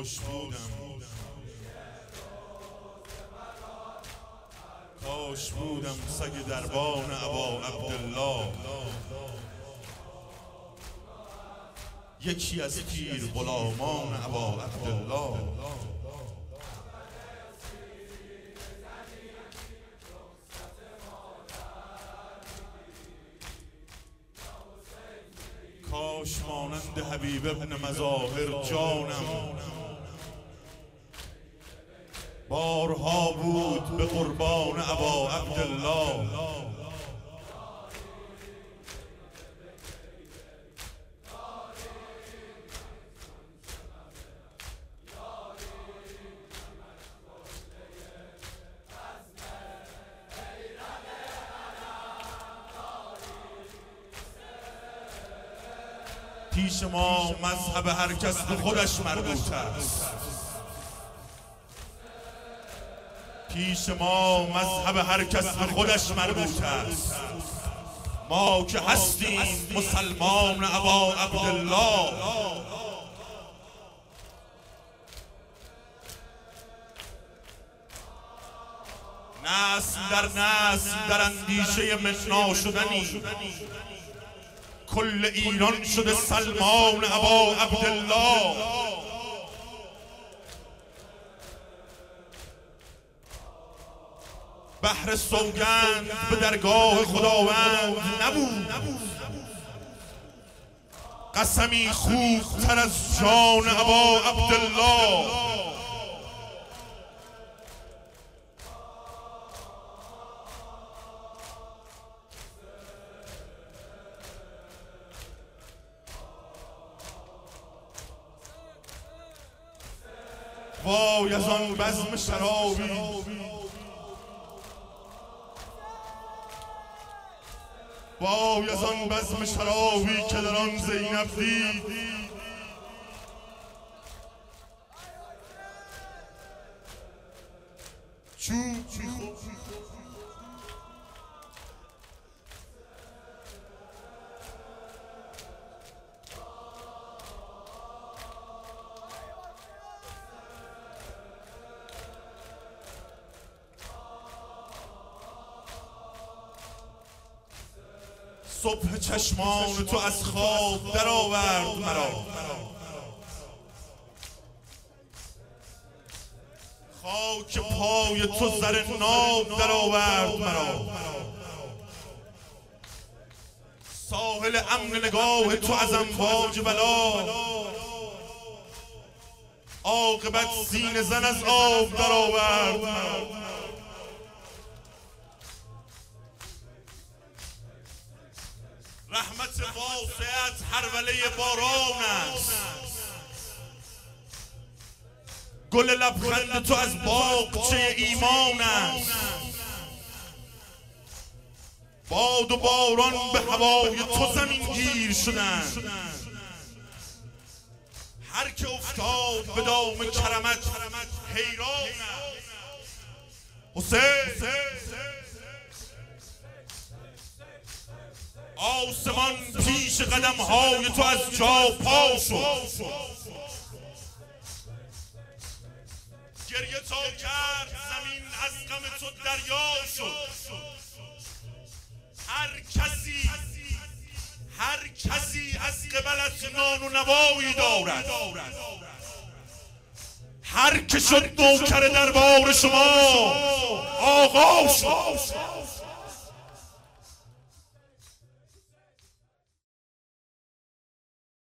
کاش بودم سگ دربان ابا عبدالله، یکی از پیر غلامان ابا عبدالله. کاش مانند حبیب ابن مظاهر جانم بارها بود به قربان ابا عبدالله. پیش ما مذهب هر کس به خودش مربوط است. پیش ما مذهب هر کس به خودش مربوط است. ما که هستیم مسلمان ابا عبدالله. نسل در نسل در اندیشه منا شدنی، کل ایران شده سلمان ابا عبدالله. بحر سوگند به درگاه خداوند نبود، قسمی خوبتر از جان ابا عبدالله. وای از آن بزم شرابی وای از آن بزم شرابی که در آن زینب دید. چوب صبح چشمان تو از خواب در آورد مرا، خاک پای تو زر ناب در آورد مرا. ساحل امن نگاه تو از امواج بلا، عاقبت سینه زن از آب در آورد مرا. رحمت واسعت هروله باران است، گل لبخند تو از باغچه ایمان است. باد و باران به هوای تو زمین گیر شدند، هر که افتاد به دام کرمت حیران است. حسین آسمان پیش قدم های تو از جا پا شد، گریه تا کرد زمین از غم تو دریا شد. هر کسی از قبلت نان و نوایی دارد، هر که شد نوکر دربار شما آقا شد.